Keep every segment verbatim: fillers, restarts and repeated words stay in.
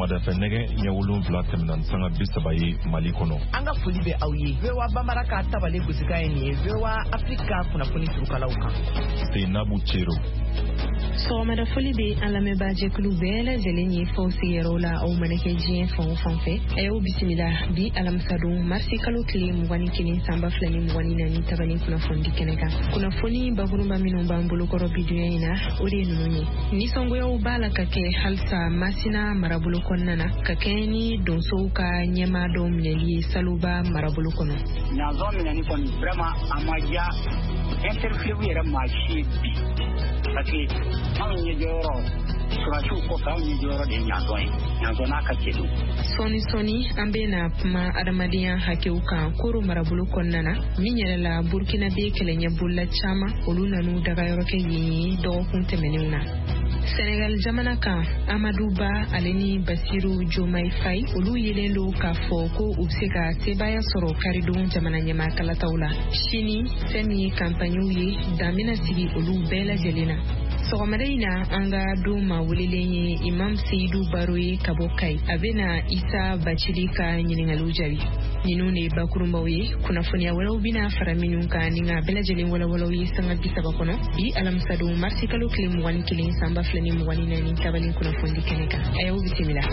Sɔgɔmada fɛ nɛgɛ ɲɛ wolonwula tɛmɛna sanga bi saba ye Mali kɔnɔ. An ka foli bɛ aw ye. V O A Bambara ka tabale gosika ye nin ye. V O A Afrika kunnafoni surukalaw kan. Seinabu Cero. Sɔgɔmada foli bɛ an lamɛnbaa jɛkulu bɛɛ lajɛlen ye fɔw sigiyɔrɔ la aw mana kɛ diɲɛ fan o fan fɛ. A y'aw bisimila bi alamisadon marisi kalo tile mugan ni kelen sanba fila ni mugan ni naani tabali kunnafoni di kɛnɛ kan. Kunnafoni bakurunba minnu b'an bolokɔrɔ bi dunya in na o de ye ninnu ye. Nisɔngoyaw b'a la ka kɛ halisa Masina marabolo kɔnɔna na ka kɛ ni donsow ka ɲɛmaa dɔw minɛli ye Saluba marabolo kɔnɔ. Ɲanzɔn minɛni kɔni vraiment a ma diya interview yɛrɛ maa si bi parce que anw ɲɛjɔyɔrɔ surasiw kɔfɛ anw ɲɛjɔyɔrɔ de ye ɲanzɔn ye. Ɲanzɔn n'a ka cɛ don. Sɔni sɔni an bɛna kuma adamadenya hakɛw kan Koro marabolo kɔnɔna na min yɛrɛ la Burkina bɛ kɛlɛɲɛbolola caman olu nan'u dagayɔrɔ kɛ yen ye dɔgɔkun tɛmɛnenw na. Senegal jamana kan Amadou Ba ale ni Basiru Diomaye Faye olu yelen do k'a fɔ ko u se ka sebaya sɔrɔ karidon jamana ɲɛmaa kalataw la. Sini fɛn min ye kampaniw ye dan bɛna sigi olu bɛɛ lajɛlen na. Sɔgɔmada in na an ka don ma welelen ye Imam Seydou Baro ye ka bɔ Kayi. A bɛna Isa Bacili ka ɲininkaliw jaabi. Ninnu de ye bakurunbaw ye. Kunnafoniya wɛrɛw bɛna fara minnu kan ni ka bɛɛ lajɛlen walawalaw ye sanga bi saba kɔnɔ. Bi alamisadon marisi kalo tile mugan ni kelen sanba fila ni mugan ni naani tabali kunnafoni di kɛnɛ kan. A y'aw bisimila.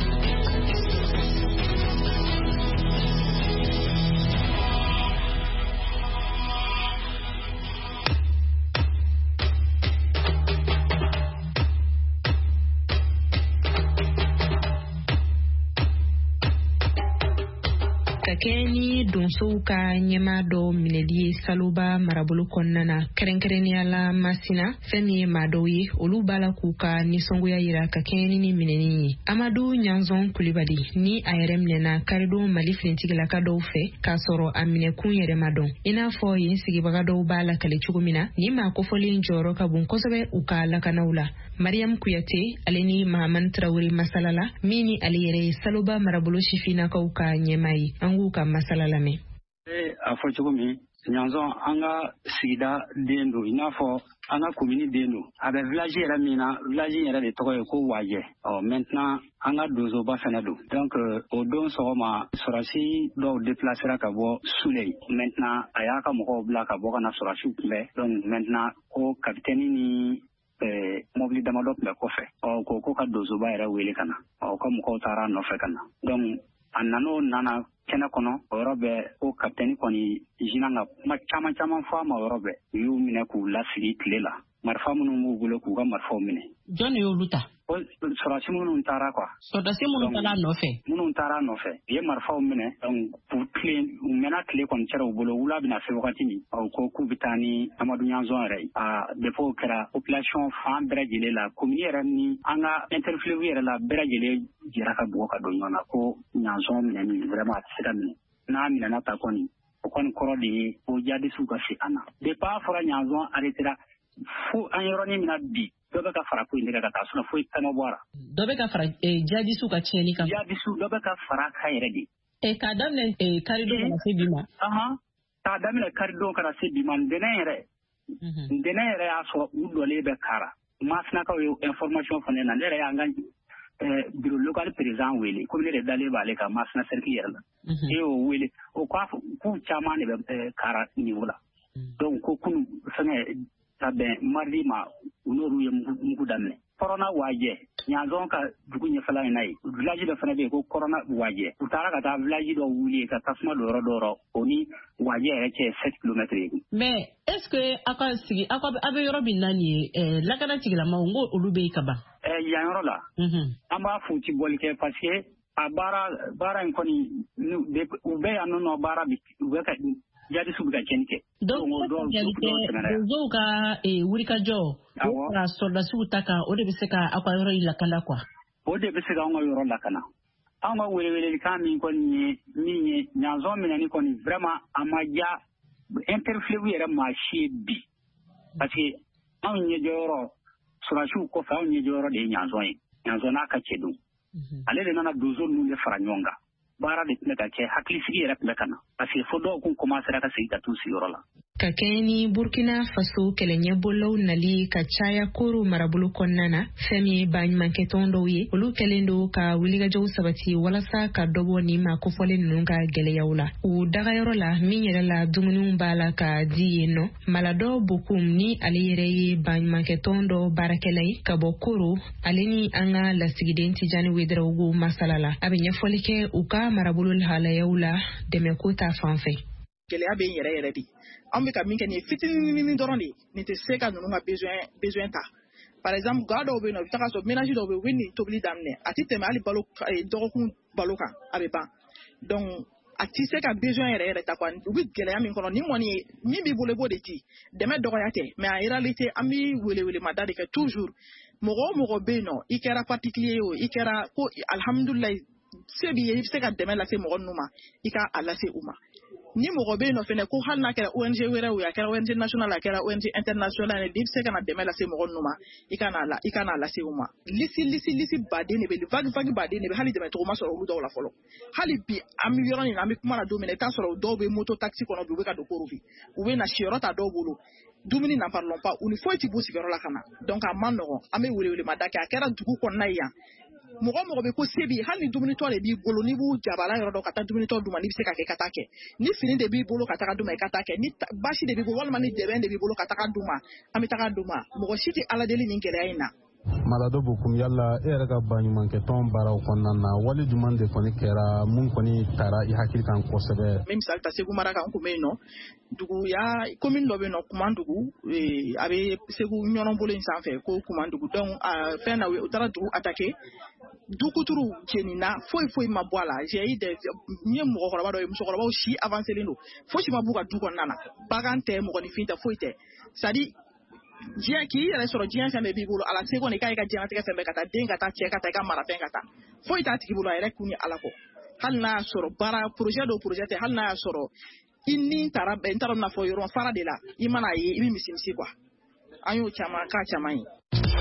Kɛ ni donsow ka ɲɛmaa dɔ minɛli ye Saluba marabolo kɔnɔna na kɛrɛnkɛrɛnnenya la Masina fɛn min ye maa dɔw ye olu b'a la k'u ka nisɔngoya yira ka kɛɲɛ ni minɛni ye. Amadu Ɲanzɔn Kulibali ni a yɛrɛ minɛna karidon Mali finintigilaka dɔw fɛ k'a sɔrɔ a minɛkun yɛrɛ ma dɔn. I n'a fɔ yen sigibaga dɔw b'a lakale cogo min na ni maa kofɔlen jɔyɔrɔ ka bon kosɛbɛ u ka lakanaw la. Mariam Kuyate ale ni Mahamani Traore masala la min ni ale yɛrɛ ye Saluba marabolo sifinnakaw ka ɲɛmaa ye. An k'u ka masala lamɛn. Ee a fɔ cogo min Ɲanzɔn an ka sigida den don i n'a fɔ an ka commune den don a bɛ village yɛrɛ min na village yɛrɛ de tɔgɔ ye ko Wajɛ. Ɔ maintenant an ka donsoba fɛnɛ don donc o don sɔgɔma sɔrasi dɔw déplacera ka bɔ Suley. Maintenant a y'a ka mɔgɔw bila ka bɔ ka na sɔrasiw kunbɛn donc maintenant ko kapitɛni ni mobili damadɔ tun bɛ kɔfɛ ɔ ko ko ka donsoba yɛrɛ wele ka na ɔ ka mɔgɔw taara nɔfɛ ka na donc a nan'o nana kɛnɛ kɔnɔ o yɔrɔ bɛ ko kapitɛni kɔni jina ka kuma caman caman fɔ a ma o yɔrɔ bɛ u y'u minɛ k'u lasigi tile la marifa minnu b'u bolo k'u ka marifaw minɛ. Jɔn de y'olu ta? Sɔrɔsi minnu taara quoi. Sɔrɔsi minnu taara nɔfɛ? Minnu taara nɔfɛ u ye marifaw minɛ donc k'u tile u mɛnna tile kɔni cɛra u bolo wula bɛna se wagati min ɔ ko k'u bɛ taa ni Amadu Ɲanzɔn yɛrɛ ye a depuis o kɛra population fan bɛɛ lajɛlen la commune yɛrɛ ni an ka interview yɛrɛ la bɛɛ lajɛlen jɛra ka bugɔ ka don ɲɔgɔn na ko Ɲanzɔn minɛni vraiment a tɛ se ka minɛ n'a minɛna ta kɔni o kɔni kɔrɔ de ye ko jadisiw ka se an na depuis a fɔra Ɲanzɔn arrêtera fo an yɔrɔnin min na bi dɔ bɛ ka fara ko in de kan ka taa sinɔn foyi tɛnɛ bɔ a la. Dɔ bɛ ka fara jadisiw ka tiɲɛni kan. Jadisiw dɔ bɛ ka fara kan yɛrɛ de. Ɛ k'a daminɛ karidon kana se bi ma. Ahan k'a daminɛ karidon kana se bi ma ntɛnɛn yɛrɛ ntɛnɛn yɛrɛ y'a sɔrɔ u dɔlen bɛ kara Masinakaw ye information fɔ ne na ne yɛrɛ y'an ka bureau local président wele komi ne de dalen b'ale kan Masina cercle yɛrɛ la. E y'o wele o k'a fɔ k'u caman de bɛ kara niveau la donc ko kunu fɛngɛ ka bɛn mardi ma u n'olu ye mugu daminɛ. Kɔrɔna Wajɛ Ɲanzɔn ka dugu ɲɛfɛla in na ye village dɔ fana bɛ yen ko Kɔrɔna Wajɛ u taara ka taa village dɔ wuli ka tasuma don yɔrɔ dɔ yɔrɔ o ni Wajɛ yɛrɛ cɛ sept kilomètres ye. Mais est ce que aw ka sigi aw bɛ yɔrɔ min na nin ye lakana tigilamaw n ko olu bɛ yen ka ban. Yan yɔrɔ la an b'a fɔ u ti bɔli kɛ parce que a baara baara in kɔni u bɛ yan nɔ baara u bɛ ka jadisiw bɛ ka tiɲɛni kɛ. Donc donsow ka wulikajɔ o ka sɔrdasiw ta kan o de bɛ se ka aw ka yɔrɔ in lakana quoi. O de bɛ se ka anw ka yɔrɔ lakana. Anw ka welewelekan min kɔni ye min ye Ɲanzɔn minɛni kɔni vraiment a ma diya interview yɛrɛ maa si ye bi parce que anw ɲɛjɔyɔrɔ sɔrɔsiw kɔfɛ anw ɲɛjɔyɔrɔ de ye Ɲanzɔn ye. Ɲanzɔn n'a ka cɛ don. Ale de nana donso ninnu de fara ɲɔgɔn kan. Baara de tun bɛ ka kɛ hakilisigi yɛrɛ tun bɛ ka na parce que fo dɔw kun commencera ka segin ka t'u sigiyɔrɔ la. ka kɛɲɛ ni Burkina Faso kɛlɛɲɛbɔlaw nali ka caya Koro marabolo kɔnɔna na fɛn min ye baɲumankɛtɔn dɔw ye olu kɛlen don ka wulikajɔw sabati walasa ka dɔbɔ ni ma kofɔlen ninnu ka gɛlɛyaw la. U dagayɔrɔ la min yɛrɛ la dumuniw b'a la ka di yen nɔ. Maladɔ Bokum ni ale yɛrɛ ye baɲumankɛtɔn dɔ baarakɛla ye ka bɔ Koro, ale ni an ka lasigiden Tijani Wederawogo masala la. A bɛ ɲɛfɔli kɛ u ka marabolo lahalayaw la dɛmɛko ta fanfɛ. Gɛlɛya bɛ yɛrɛ yɛrɛ de. An bɛ ka min kɛ nin fitinin dɔrɔn de nin tɛ se ka ninnu ka besoin besoin ta. Par exemple, ga dɔw bɛ yen nɔ i bɛ taga sɔrɔ ménage dɔw bɛ yen u bɛ nin tobili daminɛ a tɛ tɛmɛ hali balo dɔgɔkun balo kan a bɛ ban. Donc a tɛ se ka besoin yɛrɛ yɛrɛ ta quoi u bɛ gɛlɛya min kɔnɔ ni kɔni ye min b'i bolo i b'o de di dɛmɛ dɔgɔya tɛ mais en réalité an bɛ welewelemada de kɛ toujours mɔgɔ o mɔgɔ bɛ yen nɔ i kɛra particulier o i kɛra ko alhamdulilayi se b'i ye i bɛ se ka dɛmɛ lase mɔgɔ ninnu ma i ka a lase u ma. Ni mɔgɔ bɛ yen nɔ fɛnɛ ko hali n'a kɛra O N G wɛrɛ o a kɛra O N G national a kɛra O N G international i bɛ se ka na dɛmɛ lase mɔgɔ ninnu ma i ka na i ka na lase u ma. Lisi lisi lisi baden de bɛ vague vague baden de bɛ hali dɛmɛ cogo ma sɔrɔ olu dɔw la fɔlɔ. Hali bi an bɛ yɔrɔ in na an bɛ kuma na don min na i t'a sɔrɔ dɔw bɛ moto taxi kɔnɔ bi u bɛ ka don Koro bi u bɛ na siyɔrɔ ta dɔw bolo dumuni n'en parlons pas u ni foyi tɛ b'u sigiyɔrɔ la ka na donc a man nɔgɔn an bɛ welewelemada kɛ a kɛra dugu kɔnɔna ye yan. Mɔgɔ mɔgɔ bɛ ko se b'i hali ni dumunitɔ de b'i bolo n'i b'u jabala yɔrɔ dɔ ka taa dumunitɔ d'u ma n'i bɛ se ka kɛ ka taa kɛ ni fini de b'i bolo ka taga d'u ma i ka taa kɛ ni basi de b'i bolo walima ni dɛbɛn de b'i bolo ka taga d'u ma an bɛ taga d'u ma mɔgɔ si tɛ ala deli nin gɛlɛya in na. Maladɔ Bokum yala e yɛrɛ ka baɲumankɛtɔn baaraw kɔnɔna na wali jumɛn de kɔni kɛra mun kɔni taara i hakili kan kosɛbɛ. Min misali ta Segu mara kan n kun bɛ yen nɔ dugu ya commune dɔ bɛ yen nɔ Kumandugu a bɛ Segu ɲɔnɔbolo in sanfɛ ko Kumandugu donc fɛn na u taara dugu attaquer du kuturu jenina foyi foyi ma bɔ a la j'ai eu des n ye mɔgɔkɔrɔba dɔ ye musokɔrɔbaw si avancelen don fosi ma b'u ka du kɔnɔna na bagan tɛ mɔgɔninfin tɛ foyi tɛ c'est à dire diɲɛ k'i yɛrɛ sɔrɔ diɲɛ fɛn bɛɛ b'i bolo ala se kɔni k'a ye ka diɲɛlatigɛ fɛn bɛɛ ka taa den ka taa cɛ ka taa i ka marafɛn ka taa foyi t'a tigi bolo a yɛrɛ kun ni ala kɔ hali n'a y'a sɔrɔ baara projet dɔw projet tɛ hali n'a y'a sɔrɔ i ni taara n taara n'a fɔ yɔrɔ fara de la i mana ye i bɛ misi misi quoi an y'o caman k'a caman ye.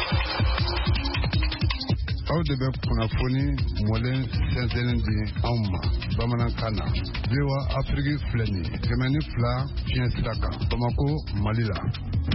Aw de bɛ kunnafoni mɔlen sɛnsɛnnen di anw ma bamanankan na V O A Afrique filɛ nin ye kɛmɛ ni fila fiɲɛ sira kan Bamako Mali la.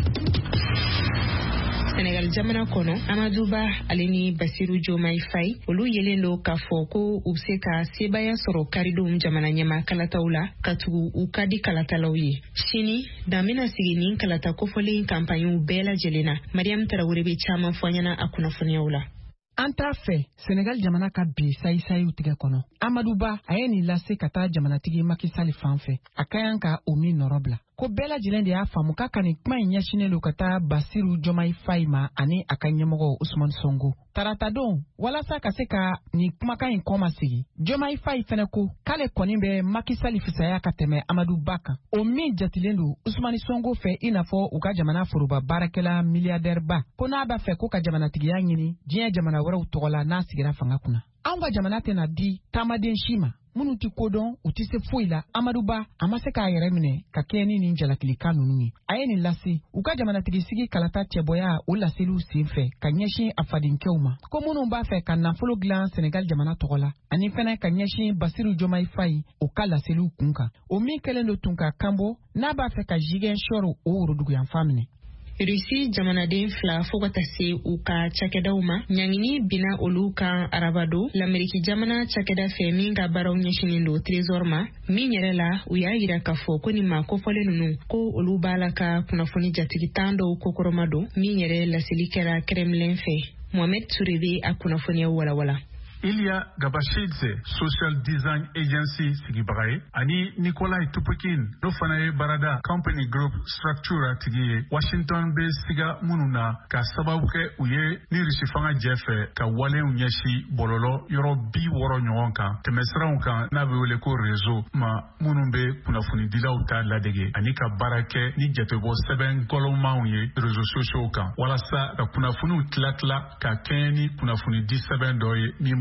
Senegal jamana kɔnɔ Amaduba ale ni Basiru Jomai Faye olu yelen do k'a fɔ ko u bɛ se ka sebaya sɔrɔ karidenw jamana ɲɛma kalataw la ka tugu u ka di kalatalaw ye. Sini dan bɛna sigi nin kalata kofɔlen kampaɲɛw bɛɛ lajɛlen na. Mariam Tarawele bɛ caman fɔ an ɲɛna a kunnafoniyaw la. An t'a fɛ Senegal jamana ka bi sayisayiw tigɛ kɔnɔ. Amaduba a ye nin lase ka taa jamanatigi Macky Sall fan fɛ. A ka yan ka o min nɔrɔ bila. Ko bɛɛ lajɛlen de y'a faamu k'a ka nin kuma in ɲɛsinnen don ka taa Basiru Jomai Faye ma ani a ka ɲɛmɔgɔ Usman Sonko. Tarata don walasa ka se ka nin kumakan in kɔma sigi. Jomai Faye fɛnɛ ko k'ale kɔni bɛ Macky Sall fisaya ka tɛmɛ Amaduba kan. O min jatilen don Usman Sonko fɛ i n'a fɔ u ka jamana foroba baarakɛla milliardaire ba. Ko n'a b'a fɛ ko ka jamanatigiya ɲini diɲɛ jamana wɛrɛw tɔgɔ la n'a sigira fanga kunna. Anw ka jamana tɛna di taamaden si ma. Minnu ti kodɔn u ti se foyi la. Amaduba a ma se k'a yɛrɛ minɛ ka kɛ ni nin jalakilikan ninnu ye. A ye nin lase u ka jamanatigi sigi kalata cɛbɔya o laseliw sen fɛ ka ɲɛsin a fadenkɛw ma. Ko minnu b'a fɛ ka nafolo dilan Senegal jamana tɔgɔ la ani fɛnɛ ka ɲɛsin Basiru Jomai Faye o ka laseliw kun kan. O min kɛlen don tun ka kanbɔ n'a b'a fɛ ka jigɛn sɔrɔ o woroduguyanfan minɛ. Rusi jamanaden fila fo ka taa se u ka cakɛdaw ma ɲangini bina olu kan arabado l'Ameriki jamana cakɛda fɛ min ka baaraw ɲɛsinin don trésor ma min yɛrɛ la u y'a yira k'a fɔ ko nin ma kofɔlen ninnu ko olu b'a la ka kunnafoni jatigi tan dɔw kokɔrɔma don min yɛrɛ laseli kɛra Kremlin fɛ. Mohamed Touré bɛ a kunnafoniya walawala. Ilya Gabashidze Social Design Agency sigibaga ye ani Nikolai Tupukin no fana ye barada Company Group Structure tigi ye Washington bɛ siga minnu na ka sababu kɛ u ye ni Rusi fanga jɛ fɛ ka walenw ɲɛsi bɔlɔlɔ yɔrɔ bi wɔɔrɔ ɲɔgɔn kan tɛmɛsiraw kan n'a bɛ wele ko réseau ma minnu bɛ kunnafonidilaw ta ladege ani ka baara kɛ ni jatebɔ sɛbɛn gɔlɔmanw ye réseaux sociaux kan walasa ka kunnafoniw tila tila ka kɛɲɛ ni kunnafonidi sɛbɛn dɔ ye min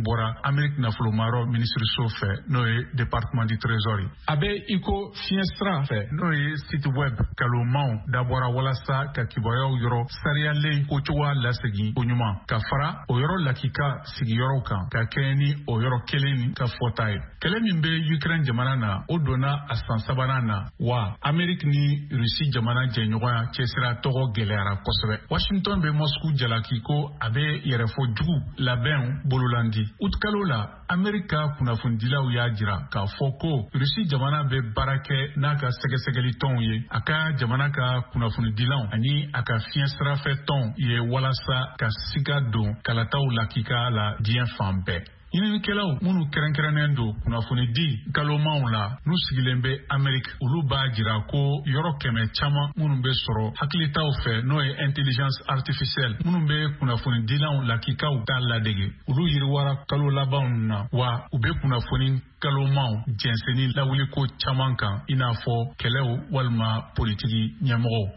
bɔra Amérique nafolo maro ministre fɛ n'o ye département du trésor a bɛ iko fiɲɛ sira fɛ n'o ye site web kalomaw dabɔra walasa ka kibaruyaw yɔrɔ sariyalen ko cogoya lasegin ko ɲuman ka fara o yɔrɔ lakika sigiyɔrɔw kan ka kɛ ni o yɔrɔ kelen ka fɔta ye kɛlɛ min bɛ Ukraine jamana na o donna a san sabanan na wa Amérique ni Russie jamana jɛɲɔgɔnya cɛsira tɔgɔ gɛlɛyara kosɛbɛ. Washington bɛ Moscou jalaki ko a bɛ yɛrɛfɔ jugu labɛn bololandi. Utkalo la Amérique ka kunnafonidilaw y'a jira k'a fɔ ko Russie jamana bɛ baara kɛ n'a ka sɛgɛsɛgɛli tɔnw ye a ka jamana ka kunnafonidilaw ani a ka fiɲɛ sirafɛ tɔn ye walasa ka siga don kalataw lakika la diɲɛ fan bɛɛ. Ɲininikɛlaw minnu kɛrɛnkɛrɛnnen don kunnafoni di kalomaw la n'u sigilen bɛ Amérique olu b'a jira ko yɔrɔ kɛmɛ caman minnu bɛ sɔrɔ hakilitaw fɛ n'o ye intelligence artificielle minnu bɛ kunnafoni dilaw lakikaw t'a ladege olu yiriwara kalo labanw na wa u bɛ kunnafoni kalomaw jɛnsɛnni lawiliko caman kan i n'a fɔ kɛlɛw walima politiki ɲɛmɔgɔw.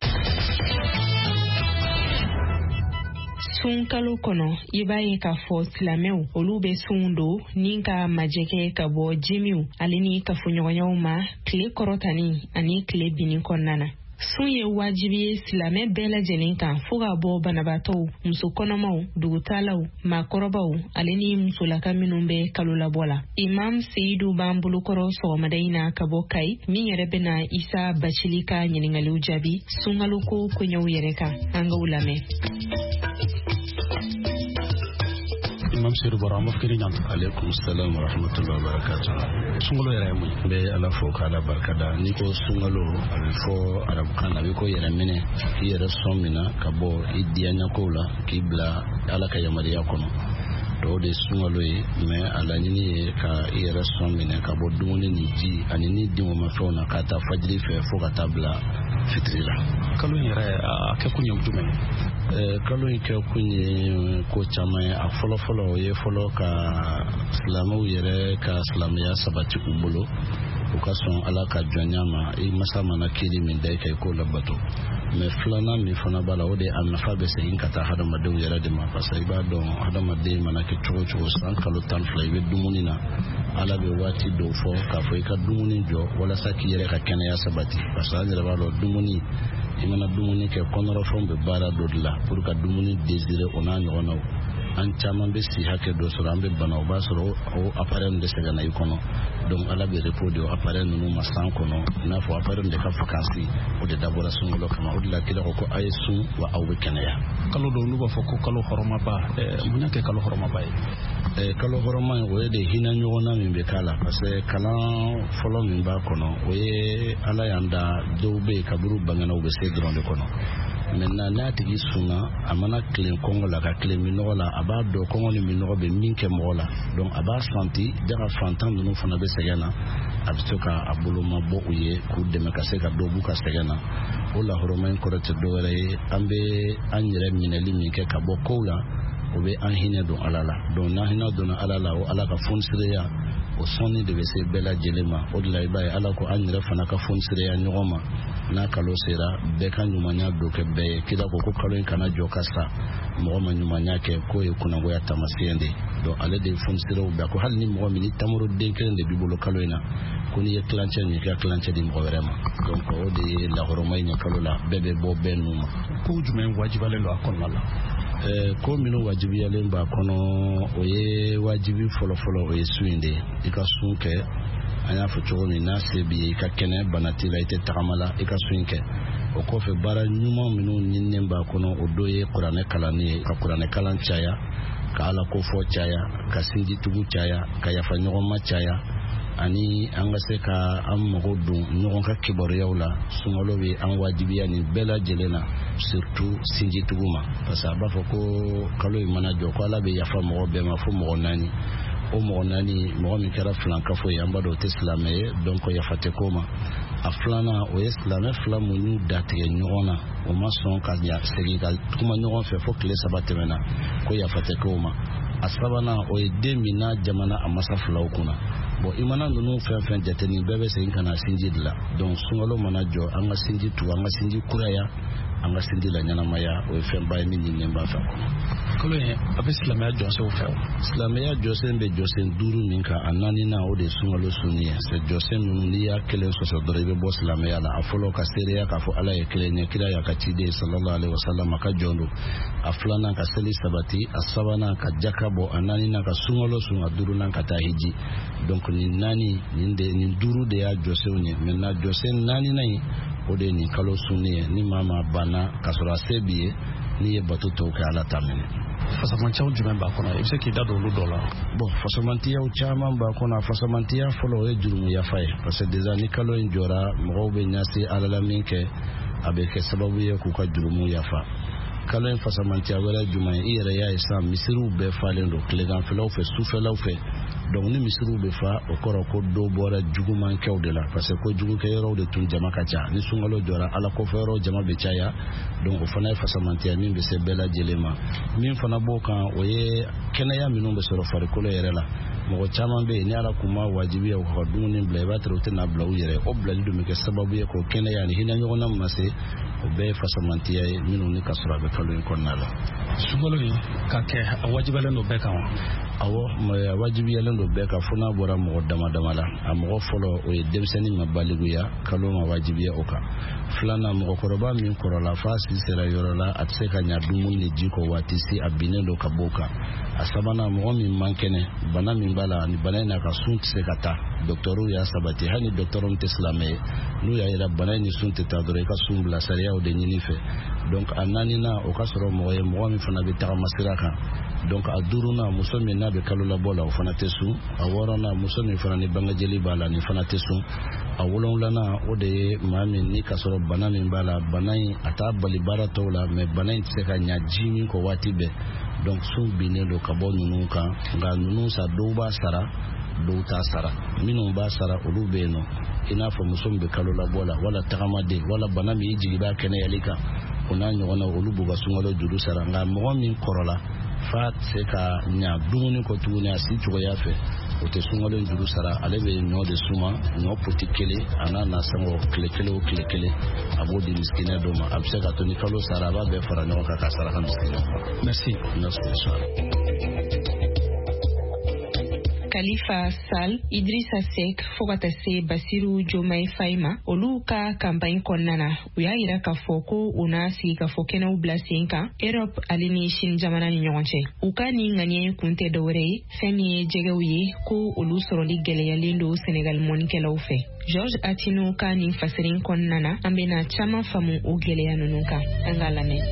Sun kalo kɔnɔ i b'a ye k'a fɔ silamɛw olu bɛ sun don ni ka majɛkɛ ka bɔ jimiw ale ni kafoɲɔgɔnyaw ma tile kɔrɔtani ani tile binni kɔnɔna na. Sun ye wajibi ye silamɛ bɛɛ lajɛlen kan fo ka bɔ banabaatɔw muso kɔnɔmaw dugutalaw maakɔrɔbaw ale ni musolaka minnu bɛ kalo labɔ la. Imam Seyidu b'an bolokɔrɔ sɔgɔmada in na ka bɔ Kayi min yɛrɛ bɛna Isa Bacili ka ɲininkaliw jaabi sunkaloko koɲɛw yɛrɛ kan an k'o lamɛn. Imam Seydou Baro an b'a fɔ k'i ni ɲantuma. Aleykum salaam wa rahmatullahi wa barakatuh. Sunkalo yɛrɛ ye mun ye? N bɛ Ala fo k'Ala barikada. N'i ko sunkalo a bɛ fɔ arabukan na a bɛ ko yɛrɛ minɛ k'i yɛrɛ sɔn minɛ ka bɔ i diyaɲakow la k'i bila Ala ka yamaruya kɔnɔ. Dɔw de sunkalo ye mais a laɲini ye ka i yɛrɛ sɔn minɛ ka bɔ dumuni ni ji ani ni dimamafɛnw na ka taa fajiri fɛ fo ka taa bila fitiri la. Kalo in yɛrɛ a kɛ kun ye jumɛn ye? Kalo in kɛ kun ye ko caman ye. A fɔlɔ fɔlɔ o ye fɔlɔ ka silamɛw yɛrɛ ka silamɛya sabati u bolo u ka sɔn Ala ka jɔnya ma i masa mana kiri min da i ka i k'o labato. Mais filanan min fana b'a la o de a nafa bɛ segin ka taa hadamadenw yɛrɛ de ma parce que i b'a dɔn hadamaden mana kɛ cogo cogo san kalo tan fila i bɛ dumuni na Ala bɛ waati dɔw fɔ k'a fɔ i ka dumuni jɔ walasa k'i yɛrɛ ka kɛnɛya sabati parce que an yɛrɛ b'a dɔn dumuni i mana dumuni kɛ kɔnɔrɔfɛnw bɛ baara dɔ de la pour ka dumuni désirer o n'a ɲɔgɔnnaw an caman bɛ si hakɛ dɔ sɔrɔ an bɛ bana o b'a sɔrɔ o appareil de se ka na i kɔnɔ donc Ala bɛ repos di o appareil ninnu ma san kɔnɔ i n'a fɔ appareil de ka vacances o de dabɔra sunkalo kama o de la kira ko ko a ye sun wa aw bɛ kɛnɛya. Kalo dɔw n'u b'a fɔ ko kalo hɔrɔmaba mun y'a kɛ kalo hɔrɔmaba ye? Kalo hɔrɔma o ye de hinɛ ɲɔgɔnna min bɛ k'a la parce que kalan fɔlɔ min b'a kɔnɔ o ye Ala y'an da dɔw bɛ yen kaburu bangena u bɛ se dɔrɔn de kɔnɔ. Maintenant n'a tigi sunna a mana tilen kɔngɔ la ka tilen minɔgɔ la a b'a dɔn kɔngɔ ni minɔgɔ bɛ min kɛ mɔgɔ la donc a b'a santi jaga fantan ninnu fana bɛ sɛgɛn na a bɛ se ka a bolo ma bɔ u ye k'u dɛmɛ ka se ka dɔ b'u ka sɛgɛn na o lahɔrɔma in kɔrɔ tɛ dɔwɛrɛ ye an bɛ an yɛrɛ minɛli min kɛ ka bɔ kow la o bɛ an hinɛ don Ala la donc n'an hinɛ donna Ala la o Ala ka fonisereya o sɔnni de bɛ se bɛɛ lajɛlen ma o de la i b'a ye Ala ko an yɛrɛ fana ka fonisereya ɲɔgɔn ma n'a kalo sera bɛɛ ka ɲumanya don kɛ bɛɛ ye kira ko ko kalo in kana jɔ ka sa mɔgɔ ma ɲumanya kɛ k'o ye kunnangoya taamasiyɛn de donc ale de ye foniserew bɛɛ ko hali ni mɔgɔ min ni tamoroden kelen de b'i bolo kalo in na ko n'i ye tilancɛ min i ka tilancɛ di mɔgɔ wɛrɛ ma donc o de ye lahɔrɔma in kalo la bɛɛ bɛ bɔ bɛɛ nun ma. Ko jumɛn wajibalen don a kɔnɔna la? Ko minnu wajibiyalen b'a kɔnɔ o ye wajibi fɔlɔfɔlɔ o ye sun in de ye i ka sun kɛ an y'a fɔ cogo min n'a se b'i ye i ka kɛnɛ bana t'i la i tɛ tagama la i ka sun kɛ o kɔfɛ baara ɲuman minnu ɲininen b'a kɔnɔ o dɔ ye kuranɛ kalanni ye ka kuranɛ kalan caya ka Ala kofɔ caya ka sinjitugu caya ka yafa ɲɔgɔn ma caya ani an ka se ka an mago don ɲɔgɔn ka kibaruyaw la sunkalo bɛ an wajibiya nin bɛɛ lajɛlen na surtout sinjitugu ma parce que a b'a fɔ ko kalo in mana jɔ ko Ala bɛ yafa mɔgɔ bɛɛ ma fo mɔgɔ naani o mɔgɔ naani mɔgɔ min kɛra filankafo ye an b'a dɔn o tɛ silamɛ ye donc yafa tɛ k'o ma a filanan o ye silamɛ fila mun y'u datigɛ ɲɔgɔn na o ma sɔn ka segin ka kuma ɲɔgɔn fɛ fo tile saba tɛmɛna ko yafa tɛ k'o ma a sabanan o ye den min n'a jamana a masa filaw kunna bon i mana ninnu fɛn fɛn jate nin bɛɛ bɛ segin ka na sinji de la donc sunkalo mana jɔ an ka sinji tugu an ka sinji kuraya an ka sindi la ɲɛnamaya o ye fɛnba ye min ɲininen b'a fɛ kɔnɔ. kalo ye a bɛ silamɛya jɔsenw fɛ o. silamɛya jɔsen bɛ jɔsen duuru min kan a naaninan o de ye sunkalo sunni ye c'est jɔsen ninnu n'i y'a kelen sɔsɔ dɔrɔn i bɛ bɔ silamɛya la a fɔlɔ ka seereya k'a fɔ ala ye kelen ye kira y'a ka ciden sallallahu alaihi wasallam a ka jɔn don a filanan ka seli sabati a sabanan ka jaka bɔ a naaninan ka sunkalo sun a duurunan ka taa hiji donc nin naani nin de nin duuru de y'a jɔsenw ye maintenant jɔsen naaninan in o de ye nin kalo sunni ye ni maa maa banna k'a sɔrɔ a se b'i ye n'i ye bato tɔw kɛ ala ta minɛ. fasamantiyaw jumɛn b'a kɔnɔ i bɛ se k'i da don olu dɔ la. bon fasamantiyaw caman b'a kɔnɔ a fasamantiya fɔlɔ o ye jurumu yafa ye parce que déjà ni kalo in jɔra mɔgɔw bɛ ɲasi ala la min kɛ a bɛ kɛ sababu ye k'u ka jurumu yafa. kalo in fasamantiya wɛrɛ jumɛn ye i yɛrɛ y'a ye sisan misiriw bɛɛ falen don tileganfɛlaw fɛ sufɛlaw fɛ donc ni misiriw bɛ fa o kɔrɔ ko dɔ bɔra jugumankɛw de la parce que ko jugukɛyɔrɔw de tun jama ka ca ni sunkalo jɔra ala kɔfɛyɔrɔw jama bɛ caya donc o fana ye fasamantiya min bɛ se bɛɛ lajɛlen ma min fana b'o kan o ye kɛnɛya minnu bɛ sɔrɔ farikolo yɛrɛ la mɔgɔ caman bɛ yen ni ala kun ma wajibiya u ka dumuni bila i b'a sɔrɔ u tɛna bila u yɛrɛ o bilali dun bɛ kɛ sababu ye k'o kɛnɛya ni hinɛ ɲɔgɔnna ma se o bɛɛ ye fasamantiya ye minnu ni ka sɔrɔ a bɛ kalo in kɔnɔna la. sunkalo in ka kɛ a wajibiyalen don bɛɛ kan wa. awɔ a wajibiyalen don bɛɛ kan fo n'a bɔra mɔgɔ dama dama la a mɔgɔ fɔlɔ o ye denmisɛnnin ma baliguya kalo ma wajibiya o kan filanan mɔgɔkɔrɔba min kɔrɔla f'a si sera yɔrɔ la a tɛ se ka ɲa dumuni ni ji kɔ waati si a binnen don ka bɔ o kan a sabanan mɔgɔ min man kɛnɛ bana min b'a la ni bana in n'a ka sun tɛ se ka taa dɔgɔtɔrɔw y'a sabati hali ni dɔgɔtɔrɔ min tɛ silamɛ ye n'u y'a jira bana in ni sun tɛ taa dɔrɔn i ka sun bila sariyaw de ɲini fɛ donc a naaninan o ka sɔrɔ mɔgɔ ye mɔgɔ min fana bɛ tagama sira kan donc a duurunan muso min n'a bɛ kalo labɔ la o fana tɛ sun a wɔɔrɔnan muso min fana ni bangejeli b'a la nin fana tɛ sun a wolonwulanan o de ye maa min ni ka sɔrɔ bana min b'a la bana in a t'a bali baara tɔw la mais bana in tɛ se ka ɲa ji min kɔ waati bɛɛ donc sun binnen don ka bɔ ninnu kan nka ninnu sa dɔw b'a sara dɔw t'a sara minnu b'a sara olu bɛ yen nɔ i n'a fɔ muso min bɛ kalo labɔ la wala tagamaden wala bana min i jigi b'a kɛnɛyali kan o n'a ɲɔgɔnna olu b'u ka sunkalo juru sara nka mɔgɔ min kɔrɔla f'a tɛ se ka ɲa dumuni kɔ tuguni a si cogoya fɛ o tɛ sunkalo juru sara ale bɛ ɲɔ de suma ɲɔ poti kelen a n'a nasɔngɔ tile kelen o tile kelen a b'o di misikinɛ dɔ ma a bɛ se ka to ni kalo sara a b'a bɛɛ fara ɲɔgɔn kan k'a saraka misikinɛ. merci. Khalifa Sall, Idrissa Seck, fo ka taa se Basiru Diomaye Faye ma olu ka campagne kɔnɔna na u y'a yira k'a fɔ ko u n'a sigi ka fɔ kɛnɛw bila sen kan Europe ale ni Chine jamana ni ɲɔgɔn cɛ u ka nin ŋaniya kun tɛ dɔwɛrɛ ye fɛn min ye jɛgɛw ye ko olu sɔrɔli gɛlɛyalen don Senegal mɔnikɛlaw fɛ. George Atino ka nin fasirin kɔnɔna na an bɛna caman faamu o gɛlɛya ninnu kan an k'a lamɛn.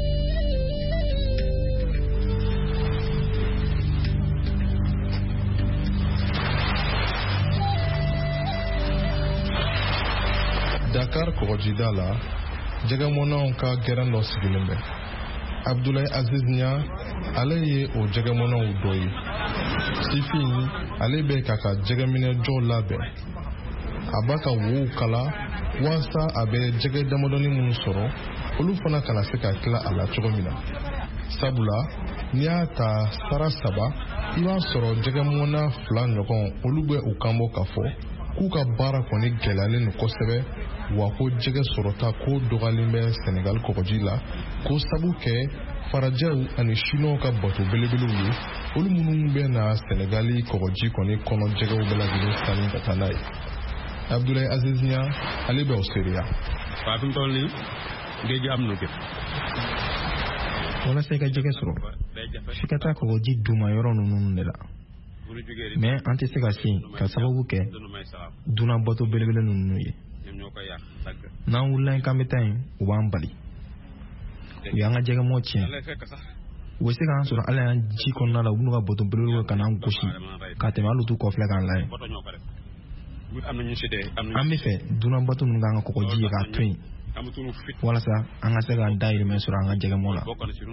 Dakar kɔgɔjida la jɛgɛmɔnaw ka gɛrɛn dɔ sigilen bɛ Abdoulaye Aziz Nia ale ye o jɛgɛmɔnaw dɔ ye sifin ale bɛ ka ka jɛgɛminɛ jɔ labɛn a b'a ka wow kala walasa a bɛ jɛgɛ damadɔni minnu sɔrɔ olu fana kana se ka tila a la cogo min na sabula n'i y'a ta sara saba i b'a sɔrɔ jɛgɛmɔna fila ɲɔgɔn olu bɛ u kanbɔ ka fɔ k'u ka baara kɔni gɛlɛyalen don kosɛbɛ wa ko jɛgɛ sɔrɔta ko dɔgɔyalen bɛ Senegal kɔgɔji la ko sabu kɛ farajɛw ani chinois ka bato belebelew ye olu minnu bɛ na Senegali kɔgɔji kɔni kɔnɔ jɛgɛw bɛɛ lajɛlen sanni ka taa n'a ye Abdoulaye Aziz Nia ale bɛ o seereya. waaw fi mu toll nii géej gi am na fi. walasa i ka jɛgɛ sɔrɔ f'i ka taa kɔgɔji duma yɔrɔ ninnu de la mais an tɛ se ka se ka sababu kɛ dunan bato belebele ninnu ye n'an wulila k'an bɛ taa yen u b'an bali u y'an ka jɛgɛmɔ tiɲɛ u bɛ se k'an sɔrɔ ala y'an ji kɔnɔna la u b'u ka bato belebele ka n'an gosi ka tɛmɛ hali u t'u kɔfilɛ k'an layɛ an bɛ fɛ dunan bato ninnu k'an ka kɔgɔji ye k'a to yen walasa an ka se ka dayirimɛ sɔrɔ an ka jɛgɛmɔ la.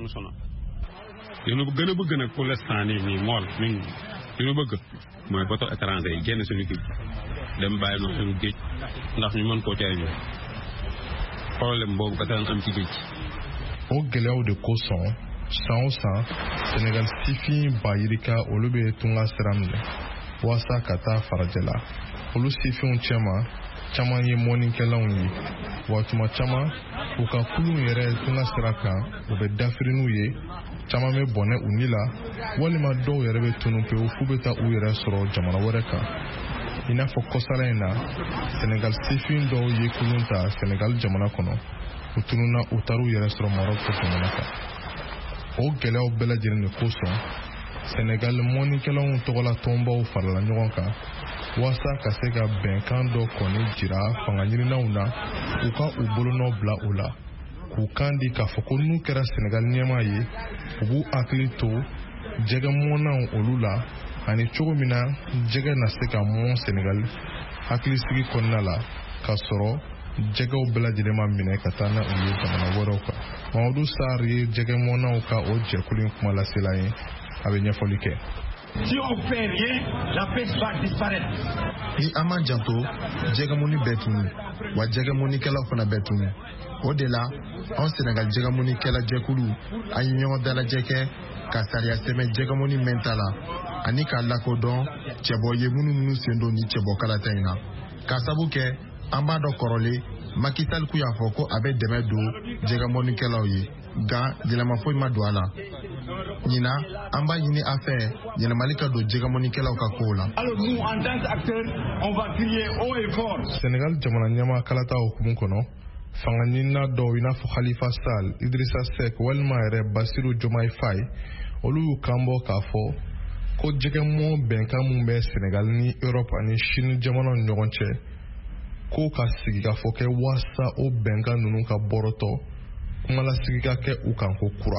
li ñu gën a bëgg nag pour l'instant nii nii mool mi li ñu bëgg mooy bateau étranger yi génn suñu géej dem bàyyi noonu suñu géej ndax ñu mën koo jëriñoo problème boobu ka daan am ci géej. o gɛlɛyaw de kosɔn san o san Senegal sifin bayirika olu bɛ tunga sira minɛ walasa ka taa farajɛ la olu sifinw cɛma caman ye mɔnikɛlaw ye wa tuma caman u ka kulun yɛrɛ tunga sira kan u bɛ dafiri n'u ye caman bɛ bɔnɛ u ni la walima dɔw yɛrɛ bɛ tunu pewu f'u bɛ taa u yɛrɛ sɔrɔ jamana wɛrɛ kan i n'a fɔ kɔsala in na Senegal sifin dɔw ye kulun ta Senegal jamana kɔnɔ u tununa u taara u yɛrɛ sɔrɔ Maroc jamana kan o gɛlɛyaw bɛɛ lajɛlen de kosɔn Senegal mɔnikɛlaw tɔgɔla tɔnbaw farala ɲɔgɔn kan walasa ka se ka bɛnkan dɔ kɔni jira fangaɲininaw na u ka u bolonɔ bila u la k'u kan di k'a fɔ ko n'u kɛra Senegal ɲɛmaa ye u b'u hakili to jɛgɛ mɔnnaw olu la ani cogo min na jɛgɛ na se ka mɔn Senegal hakilisigi kɔnɔna la k'a sɔrɔ jɛgɛw bɛɛ lajɛlen ma minɛ ka taa na u ye jamana wɛrɛw kan Mamadou Sarr ye jɛgɛ mɔnnaw ka o jɛkulu in kuma lasela ye a bɛ ɲɛfɔli kɛ. Si on fait rien, la pêche va disparaître. Ni an man janto jɛgɛmuni bɛɛ tunu wa jɛgɛmunikɛlaw fana bɛɛ tunu o de la anw Senegal jɛgɛmunikɛla jɛkulu an ye ɲɔgɔn dalajɛ kɛ ka sariya sɛbɛn jɛgɛmuni mɛn ta la ani k'a lakodɔn cɛbɔ ye minnu minnu sen don ni cɛbɔ kalata in na k'a sabu kɛ an b'a dɔn kɔrɔlen Macky Sall ku y'a fɔ ko a bɛ dɛmɛ don jɛgɛmunikɛlaw ye nka yɛlɛma foyi ma don a la ɲina an b'a ɲini a fɛ yɛlɛmali ka don jɛgɛmunikɛlaw ka kow la. Alors nous en tant qu'acteurs on va crier haut et fort. Senegal jamana ɲɛmaa kalata hukumu kɔnɔ fanga ɲinina dɔw i n'a fɔ Khalifa Sall, Idrissa Seck walima yɛrɛ Bassirou Diomaye Faye olu y'u kanbɔ k'a fɔ ko jɛgɛmɔ bɛnkan mun bɛ Senegal ni Europe ani Chine jamanaw ni ɲɔgɔn cɛ ko ka sigi ka fɔ kɛ walasa o bɛnkan ninnu ka bɔrɔtɔ kumalasigi ka kɛ u kan ko kura.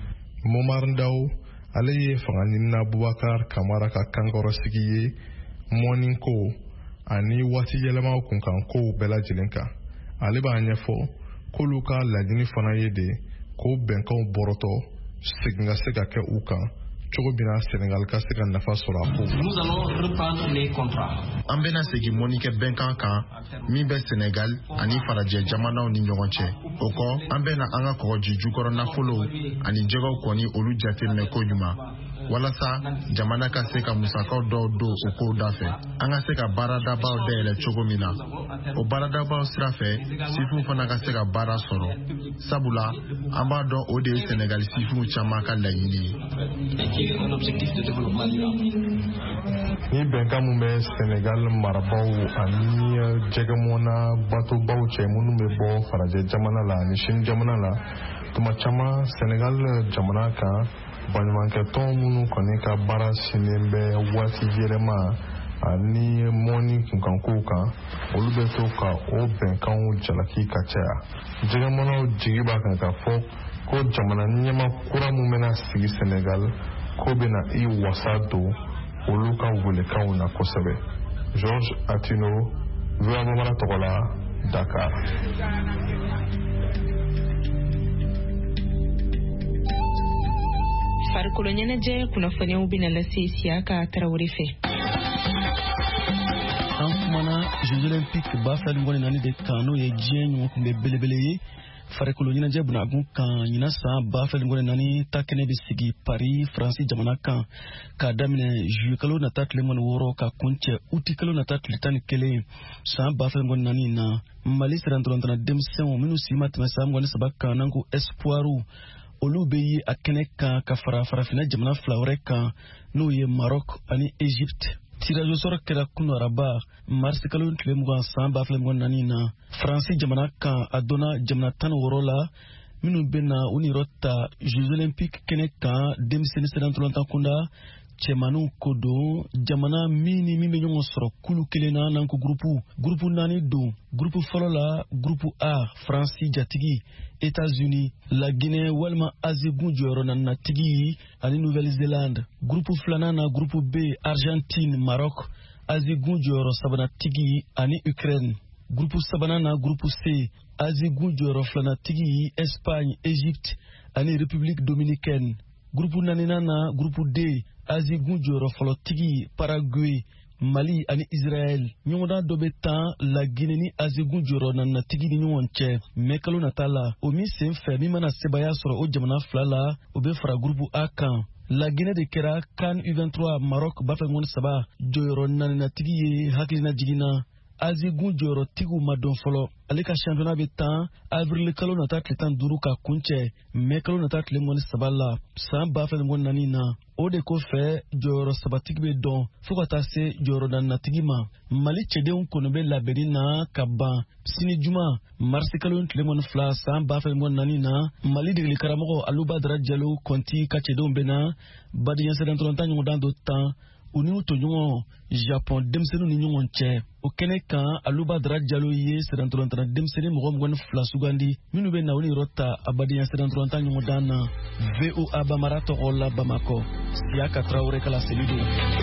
Momar Ndao ale ye fanga ɲinina Boubacar Kamara ka kankɔrɔsigi ye mɔni ko ani waati yɛlɛmaw kunkan kow bɛɛ lajɛlen kan. Ale b'a ɲɛfɔ k'olu ka laɲini fana ye de k'o bɛnkanw bɔrɔtɔ segin ka se ka kɛ u kan cogo min na Senegal ka se ka nafa sɔrɔ a ko. Nous allons reprendre les contrats. An bɛna segin mɔnikɛ bɛnkan kan min bɛ Senegal ani farajɛ jamanaw ni ɲɔgɔn cɛ. O kɔ an bɛna an ka kɔgɔji jukɔrɔ nafolow ani jɛgɛw kɔni olu jateminɛ ko ɲuman walasa jamana ka se ka musakaw dɔw don o kow da fɛ. An ka se ka baaradabaw dayɛlɛ cogo min na o baaradabaw sira fɛ sifinw fana ka se ka baara sɔrɔ sabula an b'a dɔn o de ye Senegal sifinw caman ka laɲini ye. Ni bɛnkan mun bɛ Senegal marabaw ani jɛgɛmɔnna batobaw cɛ minnu bɛ bɔ farajɛ jamana la ani Chine jamana la tuma caman Senegal jamana kan baɲumankɛtɔn minnu kɔni ka baara sinnen bɛ waati yɛlɛma ani mɔni kunkankow kan olu bɛ to ka o bɛnkanw jalaki ka caya. Jɛgɛmɔnnaw jigi b'a kan ka fɔ ko jamana ɲɛma kura mun bɛna sigi Senegal ko bɛna i wasa don olu ka welekanw na kosɛbɛ. George Atino, V O A Bambara tɔgɔ la, Dakar. Farikolo ɲɛnajɛ kunnafoniyaw bɛna lase Siyaka Tarawele fɛ. An kumana Jeux Olympiques ba fila ni naani de kan n'o ye diɲɛ ɲɔgɔn kunbɛ belebele ye. Farikolo ɲɛnajɛ bunakun kan ɲina san ba fila ni naani ta kɛnɛ bɛ sigi Paris Faransi jamana kan k'a daminɛ juillet kalo nata tile mugan ni wɔɔrɔ ka kuncɛ août kalo nata tile tan ni kelen san ba fila ni naani na Mali sirantɔrɔntɔrɔ denmisɛnw minnu si ma tɛmɛ san mugan ni saba kan n'an ko espoiru olu bɛ ye a kɛnɛ kan ka fara farafinna jamana fila wɛrɛ kan n'o ye Maroc ani Egypte. Tirage au sort kɛra kunu araba mars kalo tile mugan san ba fila ni naani na Faransi jamana kan a donna jamana tan ni wɔɔrɔ la minnu bɛ na u niyɔrɔ ta Jeux Olympiques kɛnɛ kan denmisɛnnin sirantɔrɔntan kunda cɛmanninw ko don jamana min ni min bɛ ɲɔgɔn sɔrɔ kulu kelen na n'an ko gurupu gurupu naani don gurupu fɔlɔ la gurupu A Faransi jatigi États-Unis la Guinée walima Asie gun jɔyɔrɔ naninatigi ani Nouvelle-Zélande gurupu filanan na gurupu B Argentine Maroc Asie gun jɔyɔrɔ sabanatigi ani Ukraine gurupu sabanan na gurupu C Asie gun jɔyɔrɔ filanatigi Espagne Égypte ani République Dominicaine gurupu naaninan na gurupu D Asie gun jɔyɔrɔ fɔlɔtigi Paraguay Mali ani Israël ɲɔgɔndan dɔ bɛ tan la Guinée ni Asie gun jɔyɔrɔ naninatigi ni ɲɔgɔn cɛ mais kalo nata la o min sen fɛ min mana sebaya sɔrɔ o jamana fila la o bɛ fara gurupu A kan la Guinée de kɛra CAN U vingt-trois Maroc ba fila ni saba jɔyɔrɔ naninatigi ye hakilina jiginna azigun jɔyɔrɔ tigiw ma dɔn fɔlɔ. Ale ka championnat bɛ tan avril kalo nata tile tan duuru ka kuncɛ mai kalo nata tile mugan ni saba la san ba fila ni mugan ni naani na. O de kɔfɛ jɔyɔrɔ sabatigi bɛ dɔn fo ka taa se jɔyɔrɔ naanatigi ma. Mali cɛdenw kɔni bɛ labɛnni na ka ban sini juma marisi kalo tile mugan ni fila san ba fila ni mugan ni naani na. Mali degeli karamɔgɔ Aluba Dara Jalo Kɔnti ka cɛdenw bɛ na badenya sɛbɛn dɔrɔnta ɲɔgɔndan dɔ tan u ni tɔɲɔgɔn Japon denmisɛnninw ni ɲɔgɔn cɛ. O kɛnɛ kan Aluba Dara Jalo ye sɛbɛn dɔrɔnta denmisɛnnin mɔgɔ mugan ni fila sugandi minnu bɛ na u ni yɔrɔ ta a badenya sɛbɛn dɔrɔnta ɲɔgɔndan na. V O A Bamara tɔgɔ la Bamakɔ. Siyaka Traoré kala selido.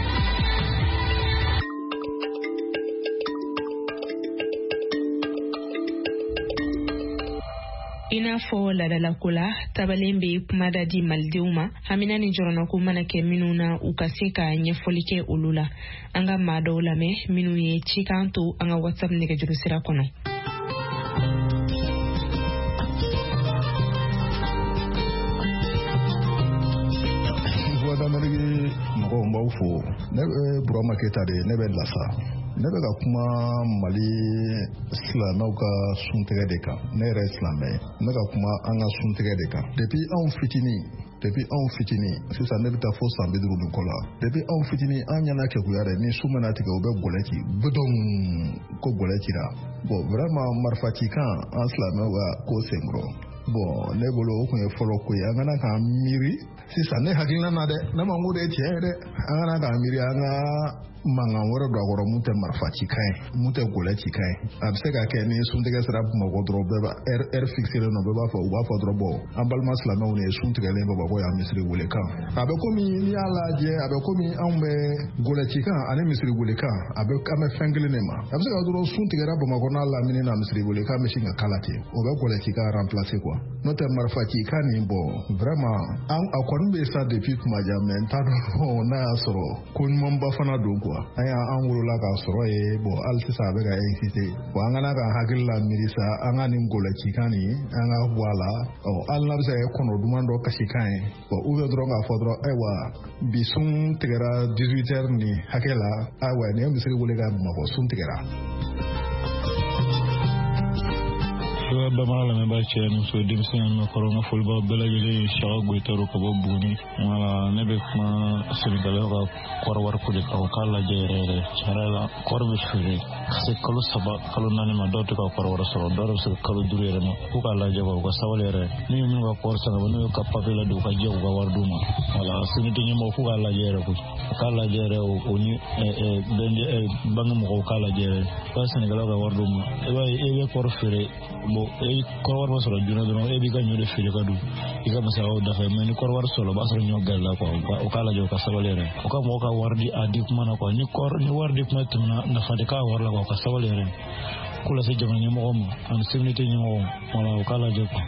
I n'a fɔ ladalako la tabalen bɛ kumada di malidenw ma hamina ni jɔrɔnako mana kɛ minnu na u ka se ka ɲɛfɔli kɛ olu la. An ka maa dɔw lamɛn minnu ye cikan to an ka WhatsApp nɛgɛjuru sira kɔnɔ. Vodamarigi mɔgɔw n b'aw fo. Ne bɛ Burama Keyita de ye, ne bɛ Lasa. Ne bɛ ka kuma Mali silamɛw ka suntigɛ de kan. Ne yɛrɛ ye silamɛ ye. Ne bɛ ka kuma an ka suntigɛ de kan. Depuis anw fitinin depuis anw fitinin sisan ne bɛ taa fo san bi duuru ni kɔ la. Depuis anw fitinin an ɲɛna kekuya dɛ ni su mana tigɛ u bɛ gɔlɛ ci bedɔn ko gɔlɛ cira. Bon vraiment marifa ci kan an silamɛw ka ko senkɔrɔ. Bon ne bolo o tun ye fɔlɔ ko ye an kana k'an miiri sisan ne hakilina na dɛ ne ma n ko de ye tiɲɛ ye dɛ an kana k'an miiri an ka mankan wɛrɛ don a kɔrɔ mun tɛ marifa ci kan ye mun tɛ gɔlɛ ci kan ye a bɛ se ka kɛ ni suntigɛ sera Bamakɔ dɔrɔn bɛɛ b'a heure fixée don bɛɛ b'a fɔ u b'a fɔ dɔrɔn bɔn an balima silamɛw de ye sun tigɛlen Bamakɔ yan misiri wele kan a bɛ komi n'i y'a lajɛ a bɛ komi anw bɛ gɔlɛ ci kan ani misiri wele kan a bɛ an bɛ fɛn kelen de ma a bɛ se ka dɔrɔn sun tigɛra Bamakɔ n'a lamini na misiri wele kan bɛ sin ka kala ten o bɛ gɔlɛ ci kan remplacer quoi n'o tɛ marifa ci kan nin bɔ vraiment an a kɔni bɛ sa depuis kuma jan mais n t'a dɔn n'a y'a sɔrɔ ko ɲumanba fana don quoi an y'an wolola k'a sɔrɔ ye bon hali sisan a bɛ ka incité bon an kana ka hakili la miiri sa an ka nin gɔlɛ ci kan nin an ka bɔ a la ɔ hali n'a bɛ se ka kɛ kɔnɔ duman dɔ kasi kan ye bon ou bien dɔrɔn k'a fɔ dɔrɔn ayiwa bi sun tigɛra dix-huit heures nin hakɛ la ayiwa nin ye misiri wele ka Bamakɔ sun tigɛra. Bamara lamɛn b'a cɛ muso denmisɛnnin ma kɔrɔ n ka foliba bɛɛ lajɛlen Saka Goyitaro ka bɔ Buguni wala ne bɛ kuma Sɛnɛgalɛw ka kɔɔri wariko de kan u k'a lajɛ yɛrɛ yɛrɛ tiɲɛ la kɔɔri bɛ feere ka se kalo saba kalo naani ma dɔw tɛ ka kɔɔri wɛrɛ sɔrɔ dɔw bɛ se ka kalo duuru yɛrɛ ma f'u k'a lajɛ u ka sabali yɛrɛ n'u ye minnu ka kɔɔri san n'u ye ka papiye ladon u ka jɛ u ka wari d'u ma wala CNT ɲɛmɔgɔw f'u k'a lajɛ yɛrɛ koyi u k'a lajɛ yɛrɛ o ni bange mɔgɔw k'a lajɛ yɛrɛ u ka Sɛnɛgalɛw ka wari d'u ma i b'a ye e bɛ kɔɔri feere bon e kɔrɔ wari ma sɔrɔ joona dɔrɔn e b'i ka ɲɔ de feere ka don i ka masagaw dafɛ mais ni kɔrɔ wari sɔrɔ o b'a sɔrɔ ɲɔ gɛrɛla quoi o k'a lajɛ u ka sabali yɛrɛ u ka mɔgɔw ka wari di a di kuma na quoi ni kɔrɔ ni wari di kuma tɛmɛna nafa de k'a wari la quoi u ka sabali yɛrɛ k'u lase jamana ɲɛmɔgɔw ma ani C N T ɲɛmɔgɔw wala u k'a lajɛ quoi.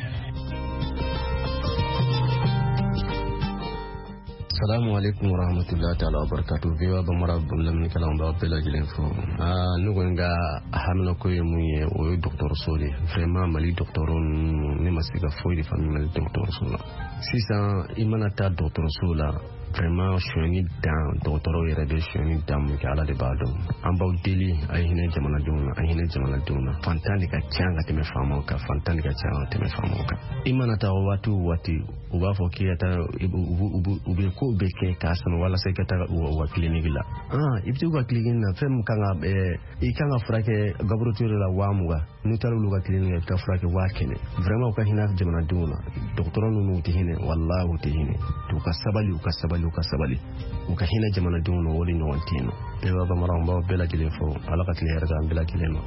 Assalamu alaikum warahmatullahi ta'ala wabarakatuh. Viva Bamara Bunlam kalam ba bela jilen fo. Ah nugo nga hamna ko ye munye o docteur Soli. Vraiment mali docteur ni masika fo di famille docteur Sola. Sisan imana ta docteur Sola. Vraiment shoni dan docteur yere de shoni dam ke ala de bado. Amba deli ay hine jamana duna ay hine jamana duna. Fantani ka changa teme famo ka fantani ka changa teme famo ka. Imana ta watu wati uba fo ki ata ube ko be ke kasan wala sai ka ta wa clinic la ah ibti wa clinic na fem kanga be i kanga frake gabrotire la wamuga nu taru lu ga clinic ka frake wa kene vraiment ka hina jamana duna docteur nu nu tihine wallahi tihine to ka sabali ka sabali ka sabali ka hina jamana duna woli no wantino e wa ba maramba bela kile fo ala ka kile yarda bela kile no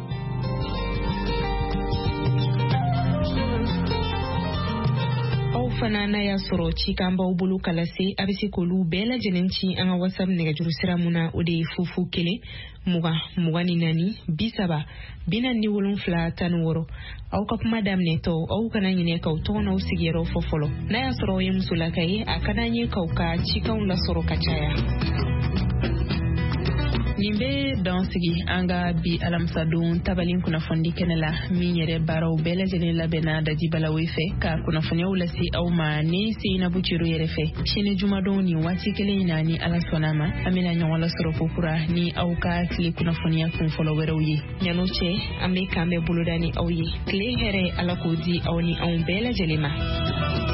fana na ya sɔrɔ cikan b'aw bolo kala se a bɛ se k'olu bɛɛ lajɛlen ci an ka WhatsApp nɛgɛjuru sira mun na o de ye fufu kelen mugan mugan ni naani bi saba bi naani ni wolonfila tan ni wɔɔrɔ aw ka kuma daminɛtɔ aw kana ɲinɛ k'aw tɔgɔ n'aw sigiyɔrɔ fɔ fɔlɔ n'a y'a sɔrɔ aw ye musolaka ye a ka d'an ye k'aw ka cikanw lasɔrɔ ka caya. nin bɛ dɔn sigi an ka bi alamisa don tabalin kunnafoni kɛnɛ la min yɛrɛ baaraw bɛɛ lajɛlen labɛnna daji balawe fɛ ka kunnafoniyaw lase aw ma ni Seinabu Ciro yɛrɛ fɛ sini jumadon ni waati kelen in na ni ala sɔnna ma an bɛna ɲɔgɔn lasɔrɔ kokura ni aw ka tile kunnafoniya kunfɔlɔ wɛrɛw ye ɲano cɛ an bɛ kan bɛ boloda ni aw ye tile hɛrɛ ala k'o di aw ni anw bɛɛ lajɛlen ma.